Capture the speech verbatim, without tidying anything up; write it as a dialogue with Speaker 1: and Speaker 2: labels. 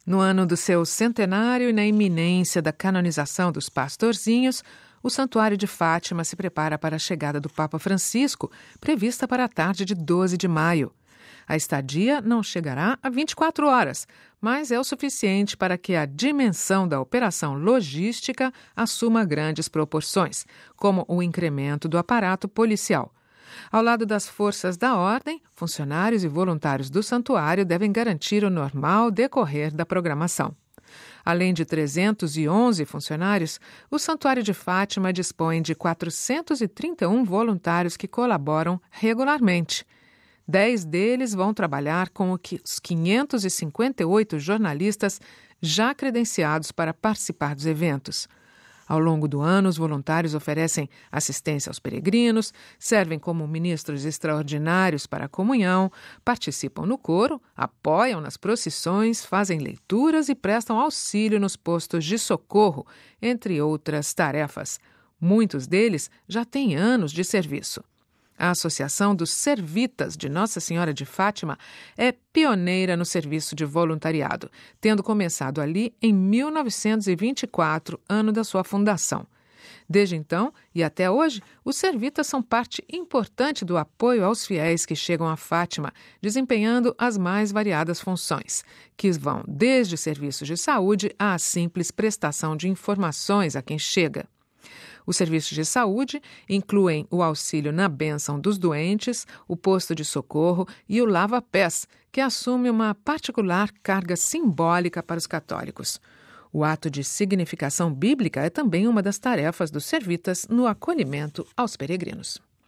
Speaker 1: No ano do seu centenário e na iminência da canonização dos pastorzinhos, o Santuário de Fátima se prepara para a chegada do Papa Francisco, prevista para a tarde de doze de maio. A estadia não chegará a vinte e quatro horas, mas é o suficiente para que a dimensão da operação logística assuma grandes proporções, como o incremento do aparato policial. Ao lado das forças da ordem, funcionários e voluntários do santuário devem garantir o normal decorrer da programação. Além de trezentos e onze funcionários, o Santuário de Fátima dispõe de quatrocentos e trinta e um voluntários que colaboram regularmente. Dez deles vão trabalhar com os quinhentos e cinquenta e oito jornalistas já credenciados para participar dos eventos. Ao longo do ano, os voluntários oferecem assistência aos peregrinos, servem como ministros extraordinários para a comunhão, participam no coro, apoiam nas procissões, fazem leituras e prestam auxílio nos postos de socorro, entre outras tarefas. Muitos deles já têm anos de serviço. A Associação dos Servitas de Nossa Senhora de Fátima é pioneira no serviço de voluntariado, tendo começado ali em mil novecentos e vinte e quatro, ano da sua fundação. Desde então e até hoje, os servitas são parte importante do apoio aos fiéis que chegam a Fátima, desempenhando as mais variadas funções, que vão desde serviços de saúde à simples prestação de informações a quem chega. Os serviços de saúde incluem o auxílio na bênção dos doentes, o posto de socorro e o lava-pés, que assume uma particular carga simbólica para os católicos. O ato de significação bíblica é também uma das tarefas dos servitas no acolhimento aos peregrinos.